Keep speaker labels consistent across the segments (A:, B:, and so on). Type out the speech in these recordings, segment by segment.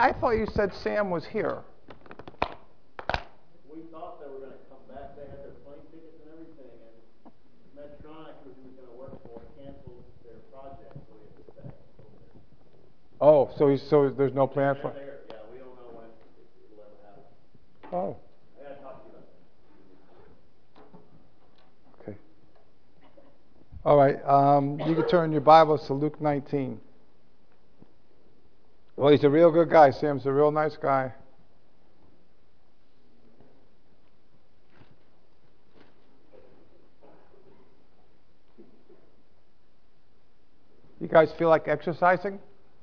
A: I thought you said Sam was here.
B: We thought they were going to come back. They had their plane tickets and everything, and Medtronic, who he was going to work for, canceled their project, so we had to stay.
A: Oh, so there's no plan for.
B: Yeah, we don't know when it'll ever happen.
A: Oh.
B: I got to talk to you about that.
A: Okay. All right. You can turn your Bibles to Luke 19. Well, he's a real good guy. Sam's a real nice guy. You guys feel like exercising?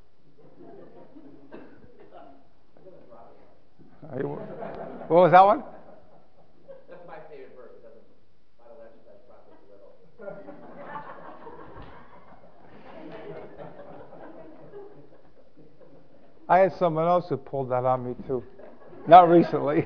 A: What was that one?
C: That's my favorite verse. It doesn't. I don't exercise properly little.
A: I had someone else who pulled that on me too. Not recently.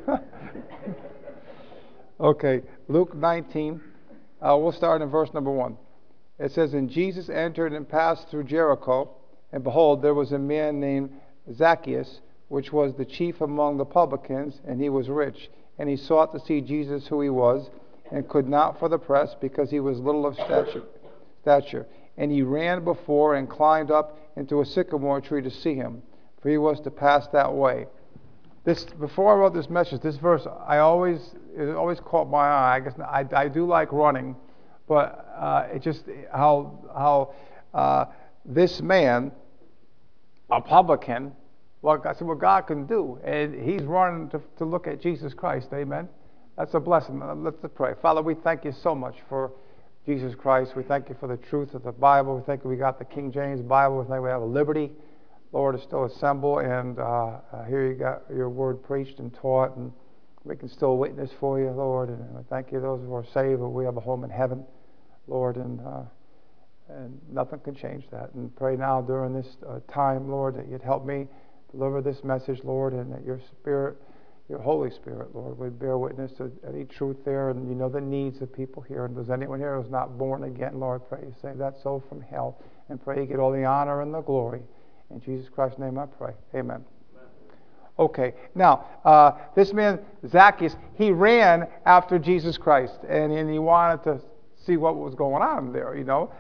A: Okay, Luke 19. We'll start in verse number 1. It says, And Jesus entered and passed through Jericho, and behold, there was a man named Zacchaeus, which was the chief among the publicans, and he was rich. And he sought to see Jesus who he was, and could not for the press, because he was little of stature. And he ran before and climbed up into a sycamore tree to see him, for he was to pass that way. Before I wrote this message, this verse it always caught my eye. I guess I do like running, but it just how this man, a publican, I said what God can do, and he's running to look at Jesus Christ. Amen. That's a blessing. Let's pray. Father, we thank you so much for Jesus Christ. We thank you for the truth of the Bible. We thank you we got the King James Bible. We thank we have a liberty, Lord, to still assemble, and here you got your word preached and taught, and we can still witness for you, Lord. And I thank you those who are saved, but we have a home in heaven, Lord, and nothing can change that. And pray now during this time, Lord, that you'd help me deliver this message, Lord, and that your Spirit, your Holy Spirit, Lord, would bear witness to any truth there, and you know the needs of people here. And if there's anyone here who's not born again, Lord, pray you save that soul from hell, and pray you get all the honor and the glory. In Jesus Christ's name I pray. Amen. Okay, now, this man, Zacchaeus, he ran after Jesus Christ, and he wanted to see what was going on there, you know.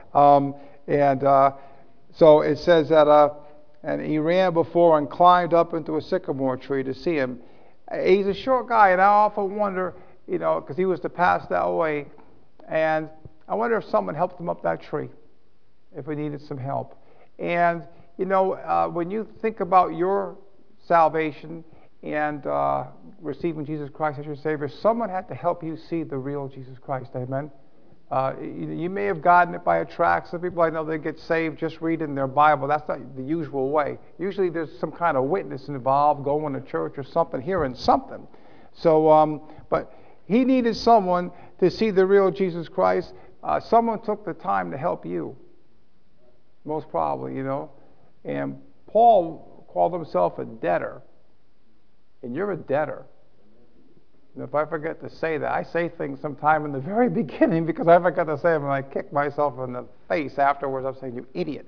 A: So it says that, and he ran before and climbed up into a sycamore tree to see him. He's a short guy, and I often wonder, you know, because he was to pass that way, and I wonder if someone helped him up that tree, if he needed some help. And you know, when you think about your salvation and receiving Jesus Christ as your Savior, someone had to help you see the real Jesus Christ. Amen. You may have gotten it by a tract. Some people I know they get saved just reading their Bible. That's not the usual way. Usually there's some kind of witness involved, going to church or something, hearing something. So, but he needed someone to see the real Jesus Christ. Someone took the time to help you, most probably, you know. And Paul called himself a debtor. And you're a debtor. And if I forget to say that, I say things sometime in the very beginning because I forgot to say them and I kick myself in the face afterwards. I'm saying, you idiot.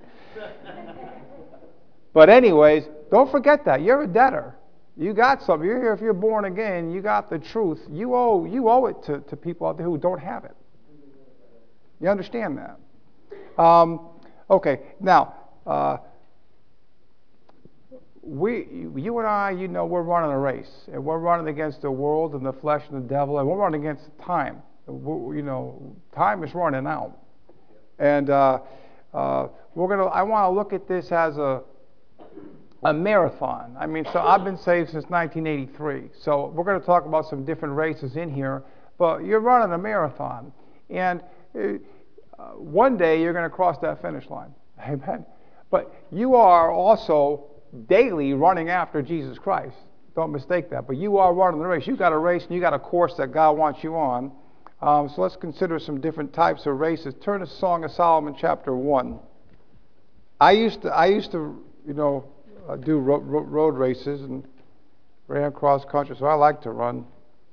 A: But anyways, don't forget that. You're a debtor. You got something. You're here if you're born again. You got the truth. You owe it to people out there who don't have it. You understand that? Okay, now, you and I, you know, we're running a race, and we're running against the world and the flesh and the devil, and we're running against time. You know, time is running out, and I want to look at this as a marathon. I mean, so I've been saved since 1983, so we're going to talk about some different races in here, but you're running a marathon, and one day you're going to cross that finish line. Amen. But you are also daily running after Jesus Christ. Don't mistake that. But you are running the race. You got a race and you got a course that God wants you on. So let's consider some different types of races. Turn to Song of Solomon, chapter 1. I used to, you know, do road races and ran cross country. So I like to run.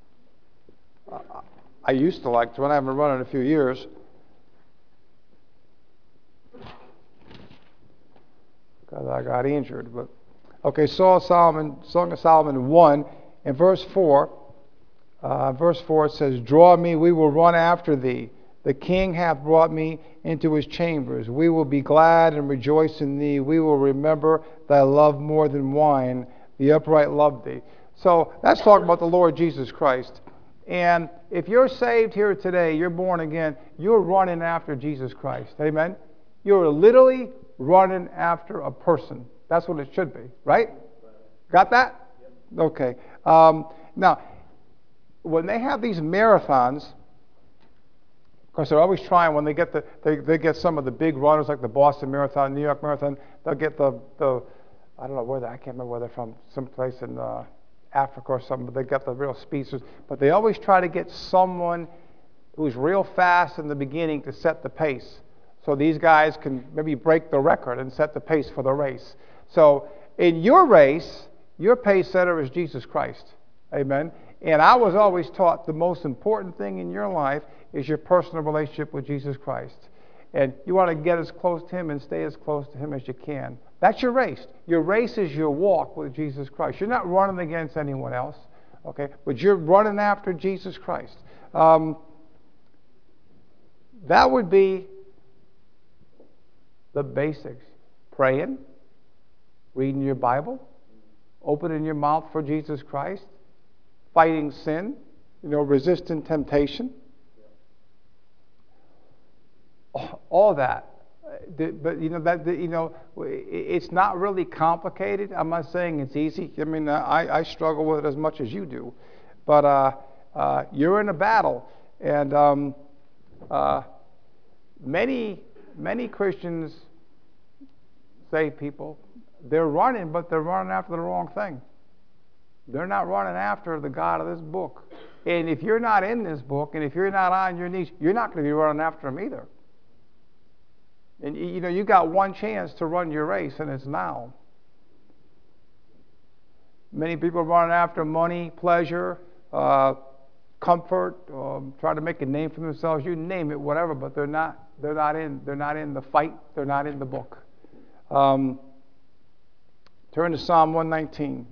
A: I used to like to run. I haven't run in a few years. Because I got injured, but Okay, Song of Solomon 1, in verse 4. Verse 4 it says, "Draw me, we will run after thee. The king hath brought me into his chambers. We will be glad and rejoice in thee. We will remember thy love more than wine. The upright love thee." So that's talking about the Lord Jesus Christ. And if you're saved here today, you're born again, you're running after Jesus Christ. Amen? You're literally running after a person. That's what it should be, right? Got that? Yep. Okay. Now, when they have these marathons, of course, they're always trying, when they get they get some of the big runners like the Boston Marathon, New York Marathon, they'll get the I don't know where I can't remember where they're from, someplace in Africa or something, but they got the real speedsters. But they always try to get someone who's real fast in the beginning to set the pace. So these guys can maybe break the record and set the pace for the race. So in your race, your pace setter is Jesus Christ. Amen. And I was always taught the most important thing in your life is your personal relationship with Jesus Christ. And you want to get as close to him and stay as close to him as you can. That's your race. Your race is your walk with Jesus Christ. You're not running against anyone else, okay? But you're running after Jesus Christ. That would be the basics. Praying, reading your Bible, opening your mouth for Jesus Christ, fighting sin, resisting temptation. All that. But it's not really complicated. I'm not saying it's easy. I mean, I struggle with it as much as you do, but you're in a battle, and many Christians, saved people, they're running, but they're running after the wrong thing. They're not running after the God of this book. And if you're not in this book, and if you're not on your knees, you're not going to be running after him either. And you got one chance to run your race, and it's now. Many people are running after money, pleasure, comfort, trying to make a name for themselves. You name it, whatever. But they're not in the fight. They're not in the book. Turn to Psalm 119.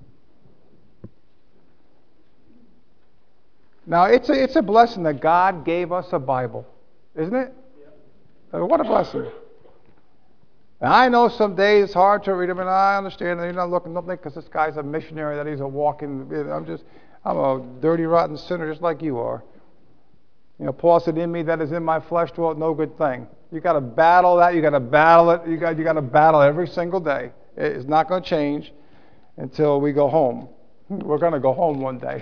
A: Now it's a blessing that God gave us a Bible, isn't it? Yeah. What a blessing. And I know some days it's hard to read them, and I understand that you're not looking, don't think because this guy's a missionary that he's a walking, I'm a dirty, rotten sinner just like you are. Paul said, "In me that is in my flesh dwelt no good thing." You got to battle that. You got to battle it. You got to battle every single day. It's not going to change until we go home. We're going to go home one day.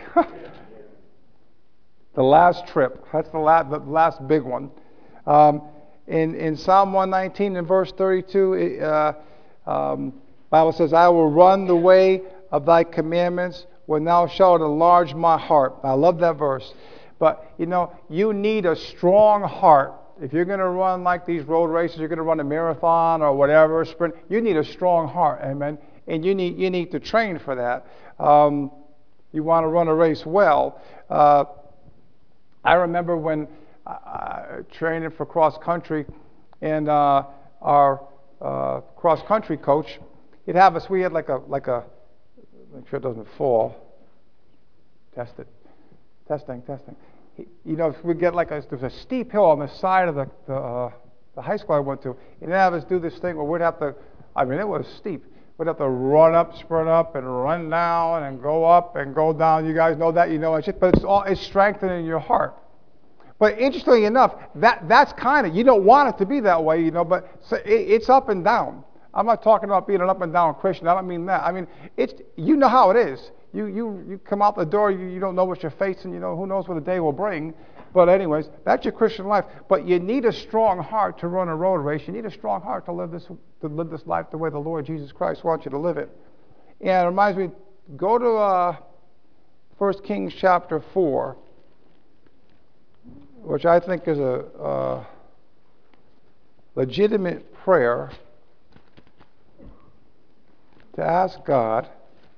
A: The last trip. That's the last big one. In Psalm 119 and verse 32, Bible says, "I will run the way of thy commandments when thou shalt enlarge my heart." I love that verse. But, you need a strong heart. If you're going to run like these road races, you're going to run a marathon or whatever, a sprint, you need a strong heart, amen? And you need to train for that. You want to run a race well. I remember when training for cross country, and our cross country coach, he'd have us. We had like a make sure it doesn't fall. Testing. If we get there's a steep hill on the side of the high school I went to, and they'd have us do this thing where we'd have to. I mean, it was steep. We'd have to run up, sprint up, and run down, and go up and go down. You guys know that, but it's strengthening your heart. But interestingly enough, that's kind of, you don't want it to be that way, but it's up and down. I'm not talking about being an up and down Christian. I don't mean that. I mean, it's how it is. You come out the door, you don't know what you're facing, who knows what the day will bring. But anyways, that's your Christian life. But you need a strong heart to run a road race. You need a strong heart to live this life the way the Lord Jesus Christ wants you to live it. And it reminds me, go to 1 Kings chapter 4, which I think is a legitimate prayer to ask God.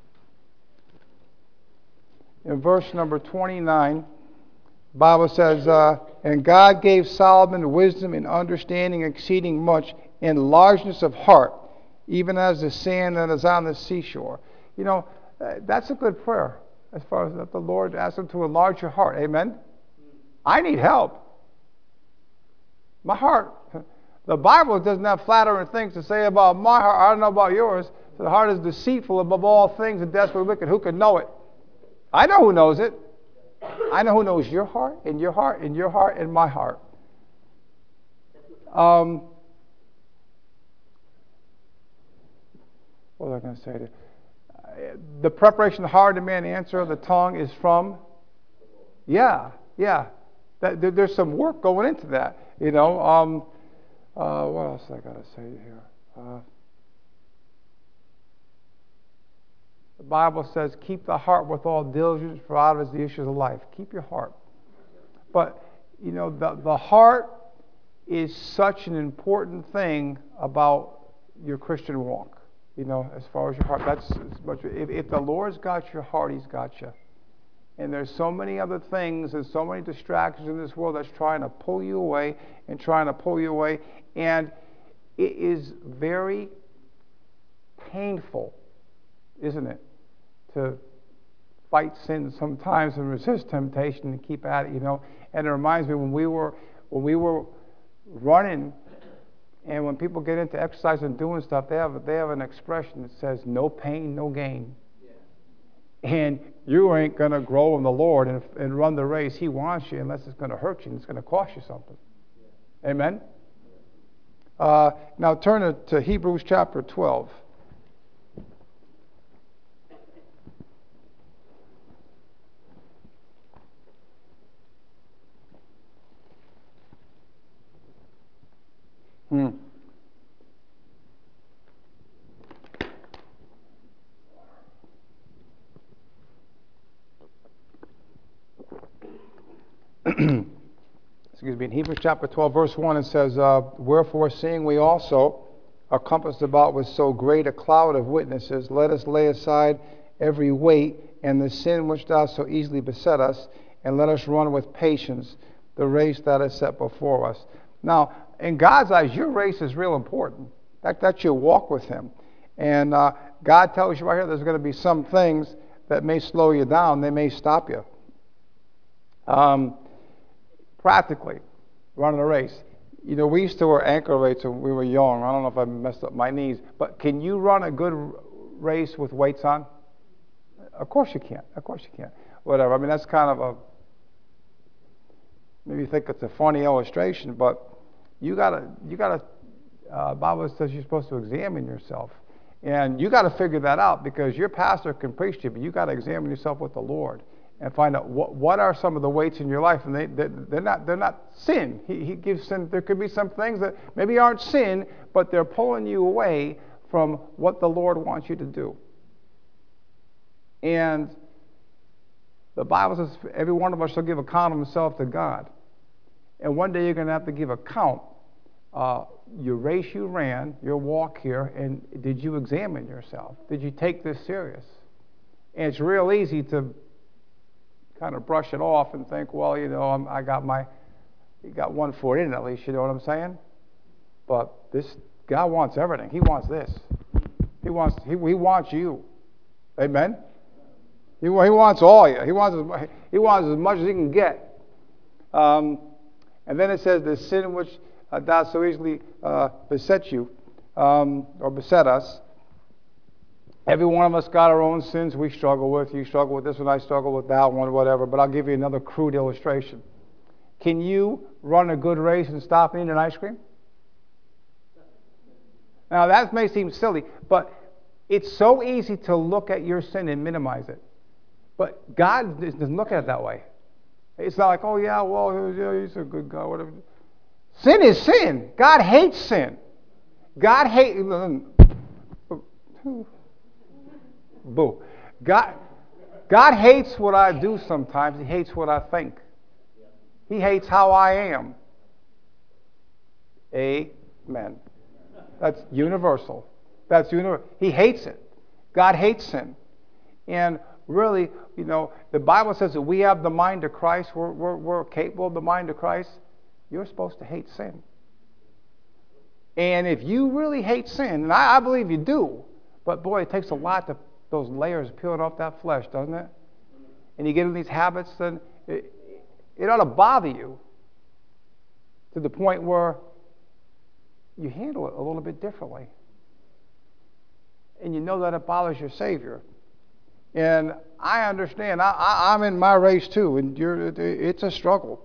A: In verse number 29, the Bible says, "And God gave Solomon wisdom and understanding exceeding much, and largeness of heart, even as the sand that is on the seashore. You know, that's a good prayer as far as that the Lord asks him to enlarge your heart. Amen? I need help. My heart, the Bible doesn't have flattering things to say about my heart. I don't know about yours. So the heart is deceitful above all things and desperately wicked. Who can know it? I know who knows it. I know who knows your heart and your heart and your heart and my heart. What was I going to say? The preparation of the heart of man, the answer of the tongue is from? Yeah. There's some work going into that. You know, what else I got to say here? The Bible says, keep the heart with all diligence, for out of it is the issues of life. Keep your heart. But, you know, the heart is such an important thing about your Christian walk. You know, as far as your heart, that's as much. If the Lord's got your heart, He's got you. And there's so many other things and so many distractions in this world that's trying to pull you away and trying to pull you away. And it is very painful, isn't it, to fight sin sometimes and resist temptation and keep at it, you know. And it reminds me when we were running, and when people get into exercise and doing stuff, they have an expression that says, no pain, no gain. Yeah. And you ain't going to grow in the Lord and run the race He wants you unless it's going to hurt you and it's going to cost you something. Yeah. Amen? Now turn to Hebrews chapter 12. Excuse me. In Hebrews chapter 12, verse 1, it says, wherefore, seeing we also are compassed about with so great a cloud of witnesses, let us lay aside every weight and the sin which doth so easily beset us, and let us run with patience the race that is set before us. Now, in God's eyes, your race is real important. That's your walk with Him. And God tells you right here there's going to be some things that may slow you down. They may stop you. Practically, running a race. You know, we used to wear ankle weights when we were young. I don't know if I messed up my knees. But can you run a good race with weights on? Of course you can. Of course you can. Whatever. I mean, that's kind of maybe you think it's a funny illustration, but you gotta. Bible says you're supposed to examine yourself, and you got to figure that out because your pastor can preach to you, but you got to examine yourself with the Lord and find out what are some of the weights in your life, and they're not sin. He gives sin. There could be some things that maybe aren't sin, but they're pulling you away from what the Lord wants you to do. And the Bible says every one of us shall give account of himself to God. And one day you're going to have to give account. Your race you ran, your walk here, and did you examine yourself? Did you take this serious? And it's real easy to kind of brush it off and think, well, you know, you got one foot in at least, you know what I'm saying? But this God wants everything. He wants this. He wants you. Amen? He wants all you. He wants as much as he can get. And then it says the sin which doth so easily beset you or beset us. Every one of us got our own sins we struggle with. You struggle with this one, I struggle with that one, whatever. But I'll give you another crude illustration. Can you run a good race and stop eating ice cream? Now that may seem silly, but it's so easy to look at your sin and minimize it. But God doesn't look at it that way. It's not like, oh yeah, well, yeah, he's a good guy, whatever. Sin is sin. God hates sin. God hates... Boo. God hates what I do sometimes. He hates what I think. He hates how I am. Amen. That's universal. That's universal. He hates it. God hates sin. And really, you know, the Bible says that we have the mind of Christ. We're capable of the mind of Christ. You're supposed to hate sin. And if you really hate sin, and I believe you do, but boy, it takes a lot to those layers peeling off that flesh, doesn't it? And you get in these habits, then it ought to bother you to the point where you handle it a little bit differently. And you know that it bothers your Savior. And I understand. I'm in my race too, and it's a struggle.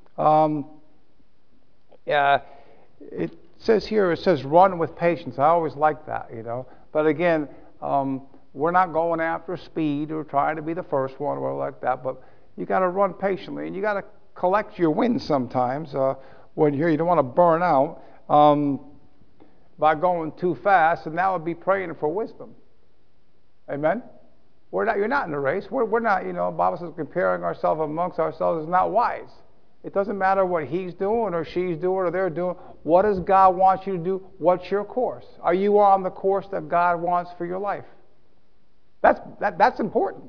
A: It says here, it says run with patience. I always like that, you know. But again, we're not going after speed or trying to be the first one or like that. But you got to run patiently, and you got to collect your wins sometimes when you don't want to burn out by going too fast, and that would be praying for wisdom. Amen. You're not in a race. We're not. You know, the Bible says comparing ourselves amongst ourselves is not wise. It doesn't matter what he's doing or she's doing or they're doing. What does God want you to do? What's your course? Are you on the course that God wants for your life? That's important.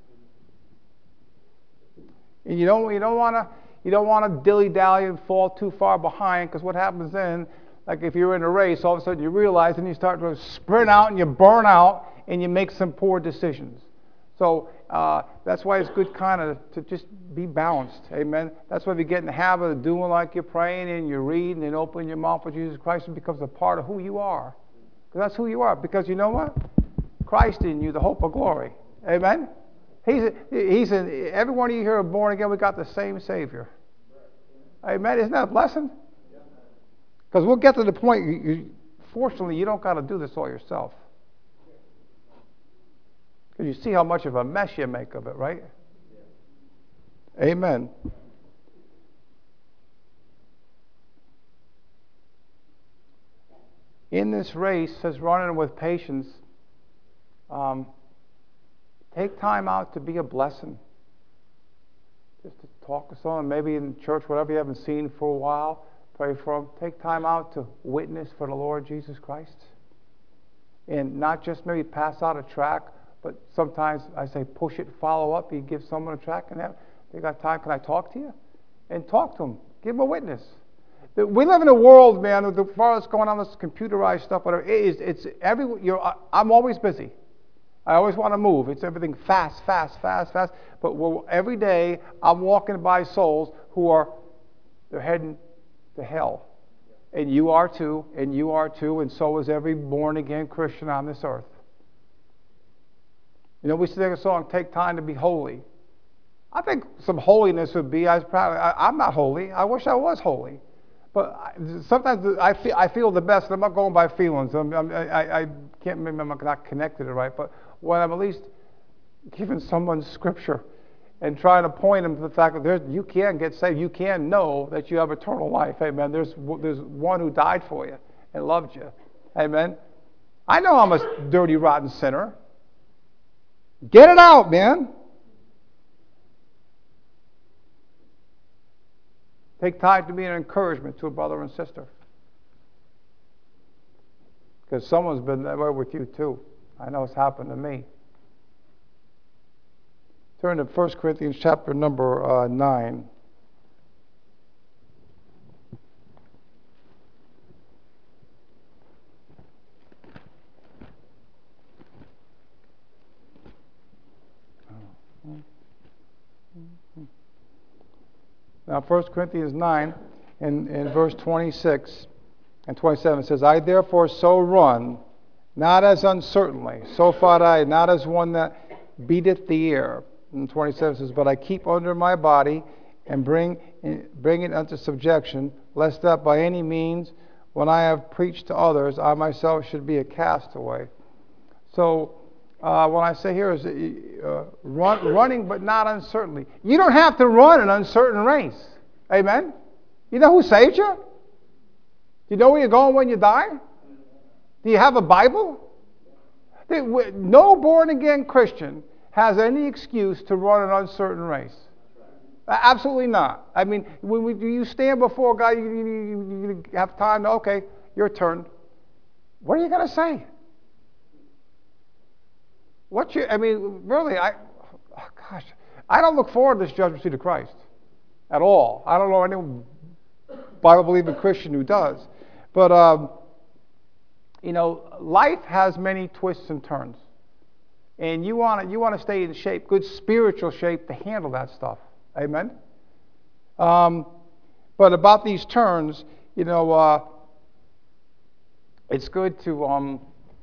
A: And you don't want to dilly-dally and fall too far behind, because what happens then, like if you're in a race, all of a sudden you realize and you start to sprint out and you burn out and you make some poor decisions. So that's why it's good kind of to just be balanced. Amen. That's why if you get in the habit of doing like you're praying and you're reading and opening your mouth for Jesus Christ, it becomes a part of who you are. Because that's who you are. Because you know what? Christ in you, the hope of glory. Amen. He's in every one of you here are born again. We got the same Savior. Amen. Isn't that a blessing? Because we'll get to the point. Fortunately, you don't got to do this all yourself. Because you see how much of a mess you make of it, right? Yeah. Amen. In this race, says running with patience, take time out to be a blessing. Just to talk to someone, maybe in church, whatever you haven't seen for a while, pray for them. Take time out to witness for the Lord Jesus Christ. And not just maybe pass out a tract, but sometimes I say push it, follow up. You give someone a tract, and they got time. Can I talk to you? And talk to them. Give them a witness. We live in a world, man. As far as going on this computerized stuff, whatever it's I'm always busy. I always want to move. It's everything fast. But every day I'm walking by souls who they're heading to hell, and you are too, and so is every born again Christian on this earth. You know, we sing a song, "Take time to be holy." I think some holiness would be, I'm not holy. I wish I was holy. But sometimes I feel the best, and I'm not going by feelings. I can't remember, I'm not connected to it right, but when I'm at least giving someone scripture and trying to point them to the fact that you can get saved, you can know that you have eternal life. Amen. There's one who died for you and loved you. Amen. I know I'm a dirty, rotten sinner. Get it out, man. Take time to be an encouragement to a brother and sister. Because someone's been that way with you too. I know it's happened to me. Turn to 1 Corinthians chapter number 9. Now, 1 Corinthians 9, in verse 26 and 27, says, "I therefore so run, not as uncertainly, so fight I, not as one that beateth the air." And 27 says, "But I keep under my body, and bring it unto subjection, lest that by any means, when I have preached to others, I myself should be a castaway." So, when I say here is running but not uncertainly. You don't have to run an uncertain race. Amen? You know who saved you? Do you know where you're going when you die? Do you have a Bible? No born-again Christian has any excuse to run an uncertain race. Absolutely not. I mean, when you stand before God, you have time to, okay, your turn. What are you going to say? Really, I don't look forward to this judgment seat of Christ at all. I don't know any Bible-believing Christian who does. But life has many twists and turns. And you want to stay in shape, good spiritual shape to handle that stuff. Amen? But about these turns, it's good to,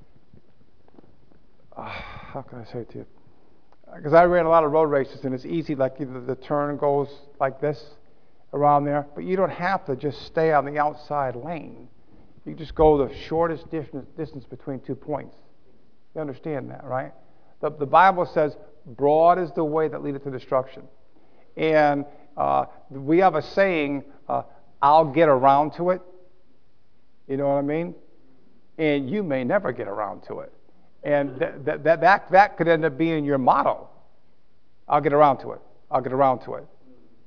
A: how can I say it to you? Because I ran a lot of road races, and it's easy, like the turn goes like this around there. But you don't have to just stay on the outside lane. You just go the shortest distance between 2 points. You understand that, right? The Bible says, broad is the way that leadeth to destruction. And we have a saying, I'll get around to it. You know what I mean? And you may never get around to it. And that could end up being your motto. I'll get around to it. I'll get around to it.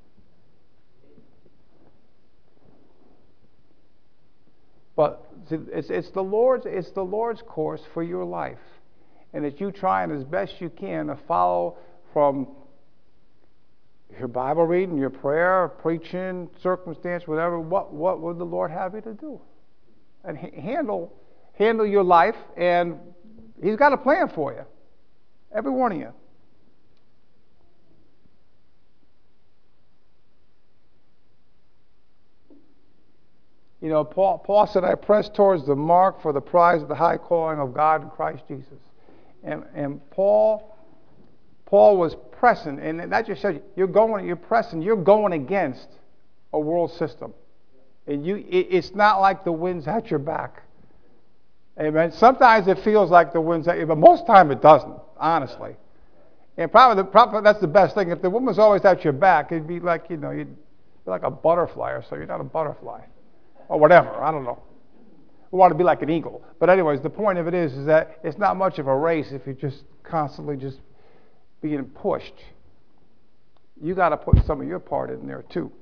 A: But see, it's the Lord's course for your life. And it's you trying as best you can to follow from your Bible reading, your prayer, preaching, circumstance, whatever. What would the Lord have you to do? And handle your life, and He's got a plan for you. Every one of you. Paul said, I press towards the mark for the prize of the high calling of God in Christ Jesus. And Paul was pressing, and that just shows you, you're pressing, you're going against a world system. And it's not like the wind's at your back. Amen. Sometimes it feels like the wind's at you, but most of the time it doesn't, honestly. And probably that's the best thing. If the wind was always at your back, it'd be like, you'd be like a butterfly or so. You're not a butterfly. Or whatever, I don't know. We want to be like an eagle. But anyways, the point of it is that it's not much of a race if you're just constantly just being pushed. You got to put some of your part in there too.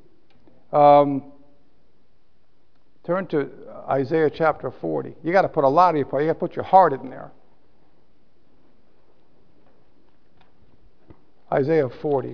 A: Turn to Isaiah chapter 40. You got to put a lot of your part. You got to put your heart in there. Isaiah 40.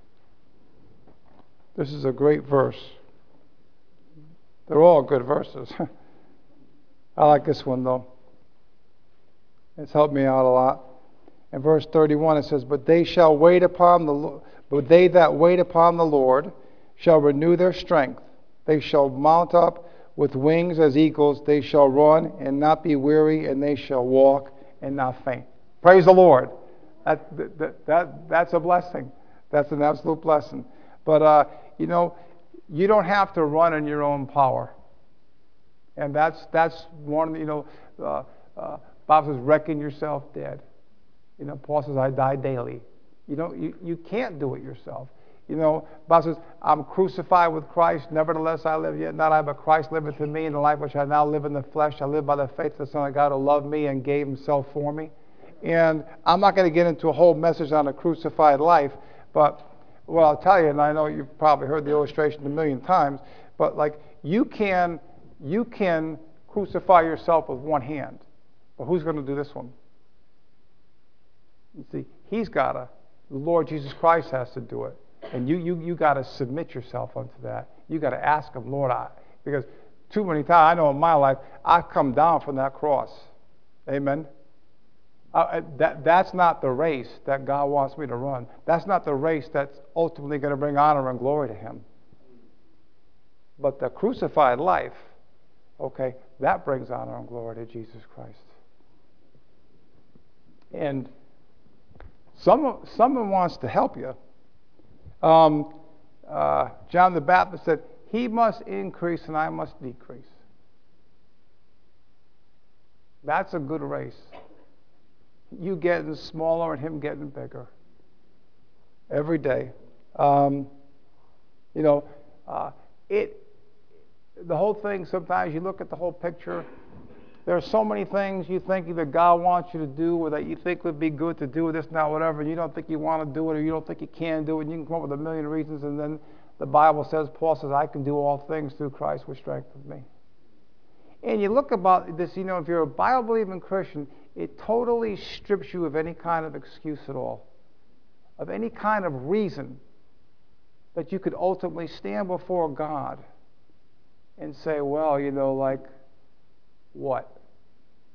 A: This is a great verse. They're all good verses. I like this one, though. It's helped me out a lot. In verse 31, it says, But they that wait upon the Lord shall renew their strength. They shall mount up with wings as eagles. They shall run and not be weary, and they shall walk and not faint. Praise the Lord. That's a blessing. That's an absolute blessing. But, you don't have to run in your own power. And that's one, Bob says, reckon yourself dead. Paul says, I die daily. You can't do it yourself. Bob says, I'm crucified with Christ, nevertheless I live, yet not I, but Christ liveth in me, in the life which I now live in the flesh. I live by the faith of the Son of God who loved me and gave Himself for me. And I'm not going to get into a whole message on a crucified life, but well, I'll tell you, and I know you've probably heard the illustration a million times, but like you can crucify yourself with one hand, but who's going to do this one? You see, the Lord Jesus Christ has to do it, and you got to submit yourself unto that. You got to ask Him, Lord, because too many times I know in my life I've come down from that cross. Amen. That's not the race that God wants me to run. That's not the race that's ultimately going to bring honor and glory to Him. But the crucified life, okay, that brings honor and glory to Jesus Christ. And someone wants to help you. John the Baptist said, He must increase and I must decrease. That's a good race. You getting smaller and Him getting bigger every day. The whole thing, sometimes you look at the whole picture, there are so many things you think either God wants you to do or that you think would be good to do, this, now, whatever, and you don't think you want to do it or you don't think you can do it, and you can come up with a million reasons, and then the Bible says, Paul says, I can do all things through Christ which strengthens me. And you look about this, if you're a Bible-believing Christian, it totally strips you of any kind of excuse at all, of any kind of reason that you could ultimately stand before God and say, well, like what?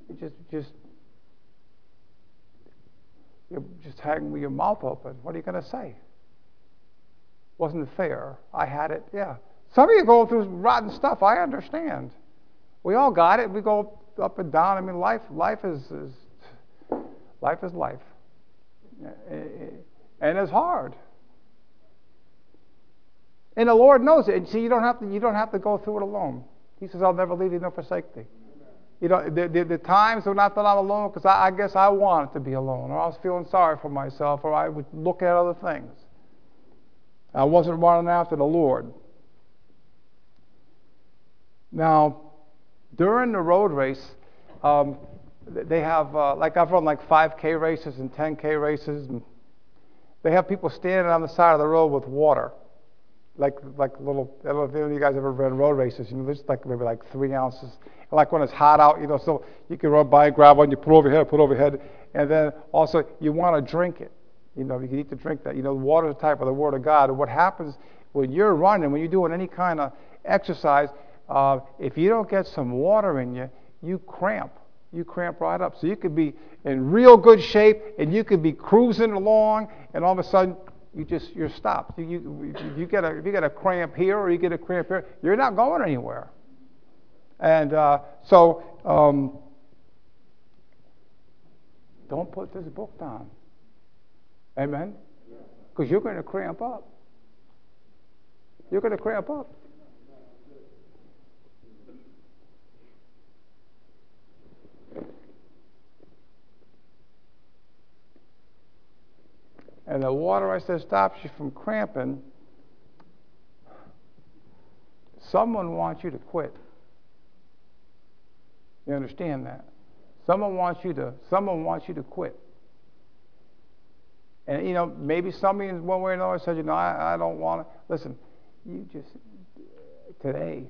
A: you're just hanging with your mouth open. What are you going to say? Wasn't fair. I had it. Yeah. Some of you go through rotten stuff. I understand. We all got it. We go up and down. I mean, life is life, and it's hard. And the Lord knows it. And see, you don't have to go through it alone. He says, "I'll never leave you nor forsake thee." You know, the times are not that I'm alone, because I guess I wanted to be alone, or I was feeling sorry for myself, or I would look at other things. I wasn't running after the Lord. Now, during the road race, they have, like I've run like 5K races and 10K races, and they have people standing on the side of the road with water. Like little, I don't know if any of you guys ever ran road races, there's like maybe like 3 ounces. Like when it's hot out, so you can run by and grab one, you put over your head, and then also you want to drink it. You need to drink that. Water is a type of the Word of God. And what happens when you're running, when you're doing any kind of exercise, if you don't get some water in you, you cramp. You cramp right up. So you could be in real good shape, and you could be cruising along, and all of a sudden you're stopped. If you get a cramp here or you get a cramp here, you're not going anywhere. And so don't put this book down. Amen? Because you're going to cramp up. You're going to cramp up. And the water, I said, stops you from cramping. Someone wants you to quit. You understand that? Someone wants you to quit. And maybe somebody in one way or another said, I don't want to. Listen, you just today,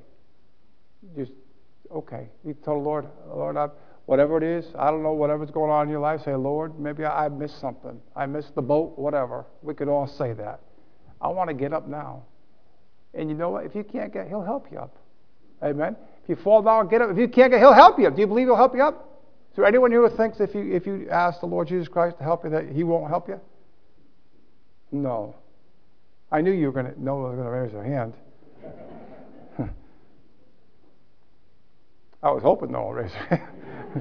A: okay. You tell the Lord, whatever it is, I don't know, whatever's going on in your life, say, Lord, maybe I missed something. I missed the boat, whatever. We could all say that. I want to get up now. And you know what? If you can't get, He'll help you up. Amen? If you fall down, get up. If you can't get, He'll help you up. Do you believe He'll help you up? Is there anyone here who thinks if you ask the Lord Jesus Christ to help you, that He won't help you? No. I knew you were going to raise your hand. I was hoping no one raised their hand.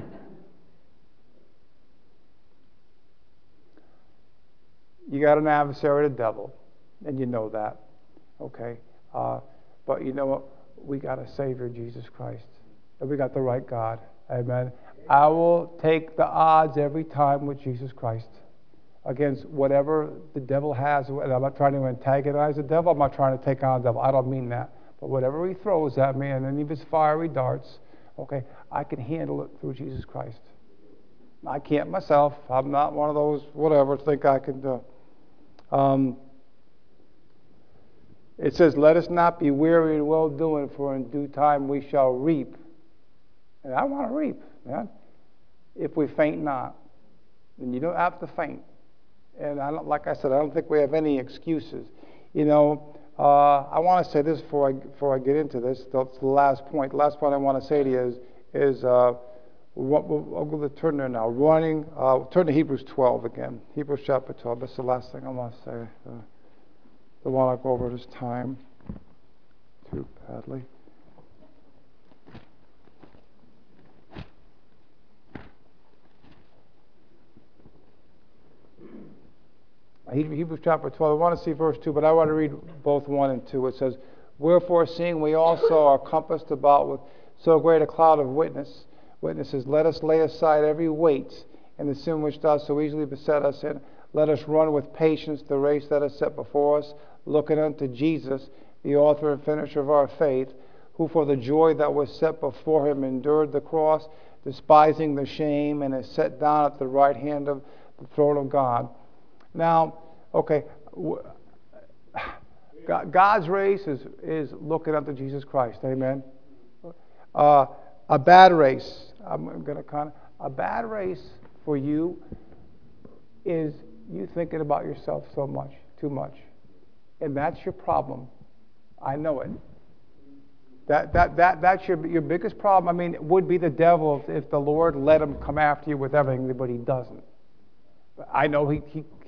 A: You got an adversary, the devil, and you know that, okay? But you know what? We got a Savior, Jesus Christ, and we got the right God. Amen. I will take the odds every time with Jesus Christ against whatever the devil has. And I'm not trying to antagonize the devil. I'm not trying to take on the devil. I don't mean that. But whatever he throws at me, and any of his fiery darts, okay, I can handle it through Jesus Christ. I can't myself. I'm not one of those whatever think I can do. It says, let us not be weary in well-doing, for in due time we shall reap. And I want to reap, man. If we faint not. And you don't have to faint. And like I said, I don't think we have any excuses. I want to say this before I get into this. That's the last point. The last point I want to say to you is I'm going to turn there now. Turn to Hebrews 12 again. Hebrews chapter 12. That's the last thing I want to say. Don't want to go over this time too badly. Hebrews chapter 12, I want to see verse 2, but I want to read both 1 and 2. It says, wherefore, seeing we also are compassed about with so great a cloud of witnesses, let us lay aside every weight and the sin which does so easily beset us, and let us run with patience the race that is set before us, looking unto Jesus, the author and finisher of our faith, who for the joy that was set before him endured the cross, despising the shame, and is set down at the right hand of the throne of God. Now, okay, God's race is looking unto Jesus Christ. Amen. A bad race. A bad race for you is you thinking about yourself so much, too much, and that's your problem. I know it. That's your biggest problem. I mean, it would be the devil if the Lord let him come after you with everything, but he doesn't. I know we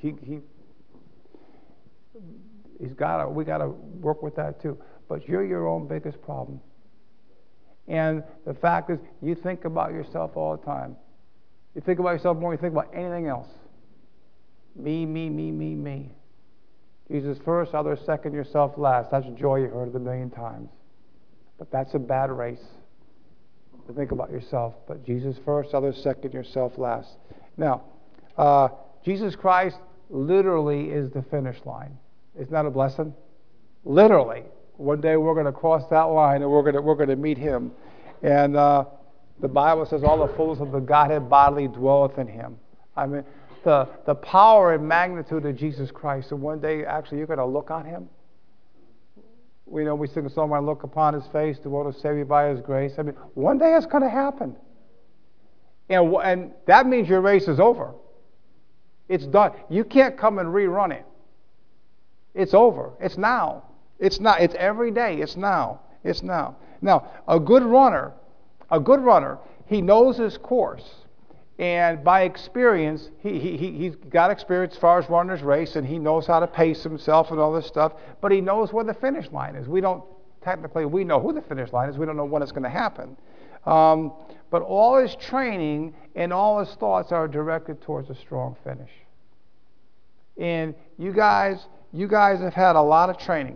A: got to work with that too. But you're your own biggest problem. And the fact is, you think about yourself all the time. You think about yourself more than you think about anything else. Me, me, me, me, me. Jesus first, others second, yourself last. That's joy you heard it a million times. But that's a bad race. To think about yourself. But Jesus first, others second, yourself last. Now, Jesus Christ literally is the finish line. Isn't that a blessing? Literally. One day we're going to cross that line and we're going to meet him. And the Bible says all the fullness of the Godhead bodily dwelleth in him. I mean, the power and magnitude of Jesus Christ. And one day, actually, you're going to look on him. We know we sing a song, "When I look upon his face, the world is saved me by his grace." I mean, one day it's going to happen. And that means your race is over. It's done. You can't come and rerun it. It's over. It's now. It's not. It's every day. It's now. It's now. Now, a good runner, he knows his course. And by experience, he's got experience as far as running his race, and he knows how to pace himself and all this stuff, but he knows where the finish line is. We know who the finish line is. We don't know when it's going to happen. But all his training and all his thoughts are directed towards a strong finish. And you guys have had a lot of training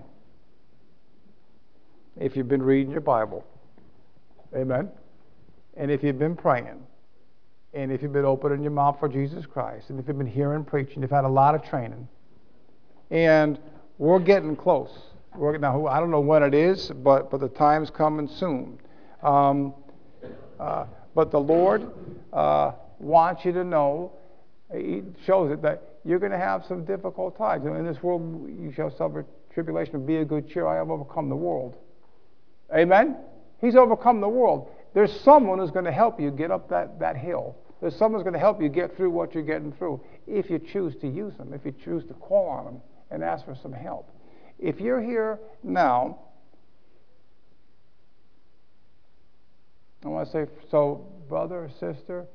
A: if you've been reading your Bible. Amen. And if you've been praying. And if you've been opening your mouth for Jesus Christ, and if you've been hearing preaching, you've had a lot of training. And we're getting close. Now, I don't know when it is, but the time's coming soon. But the Lord wants you to know, He shows it, that you're going to have some difficult times. In this world, you shall suffer tribulation, but be of good cheer. I have overcome the world. Amen? He's overcome the world. There's someone who's going to help you get up that hill. There's someone who's going to help you get through what you're getting through if you choose to use them, if you choose to call on them and ask for some help. If you're here now, I want to say, so brother or sister,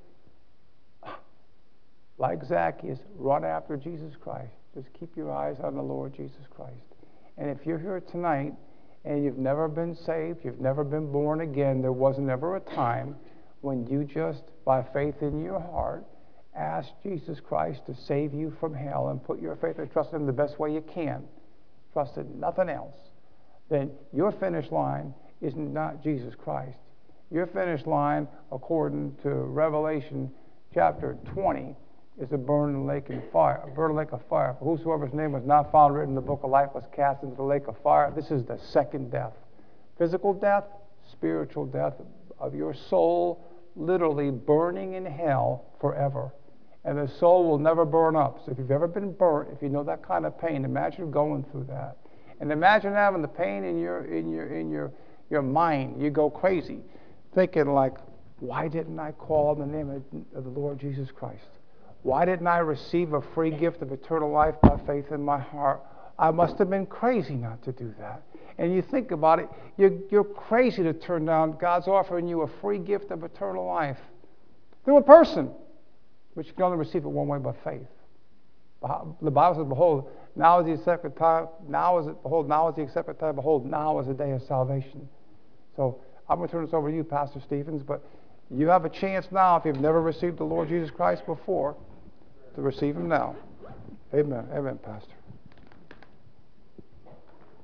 A: like Zacchaeus, run after Jesus Christ. Just keep your eyes on the Lord Jesus Christ. And if you're here tonight and you've never been saved, you've never been born again, there was never a time when you just, by faith in your heart, asked Jesus Christ to save you from hell and put your faith and trust in Him the best way you can, trust in nothing else, then your finish line is not Jesus Christ. Your finish line, according to Revelation chapter 20, is a burning lake of fire. For whosoever's name was not found written in the book of life was cast into the lake of fire. This is the second death. Physical death, spiritual death of your soul, literally burning in hell forever. And the soul will never burn up. So if you've ever been burnt, if you know that kind of pain, imagine going through that. And imagine having the pain in your mind. You go crazy, thinking like, why didn't I call on the name of the Lord Jesus Christ? Why didn't I receive a free gift of eternal life by faith in my heart? I must have been crazy not to do that. And you think about it, you're crazy to turn down. God's offering you a free gift of eternal life through a person, but you can only receive it one way, by faith. The Bible says, "Behold, now is the accepted time. Now is the accepted time. Behold, now is the day of salvation." So I'm going to turn this over to you, Pastor Stevens, but you have a chance now, if you've never received the Lord Jesus Christ before, to receive Him now. Amen. Amen, Pastor.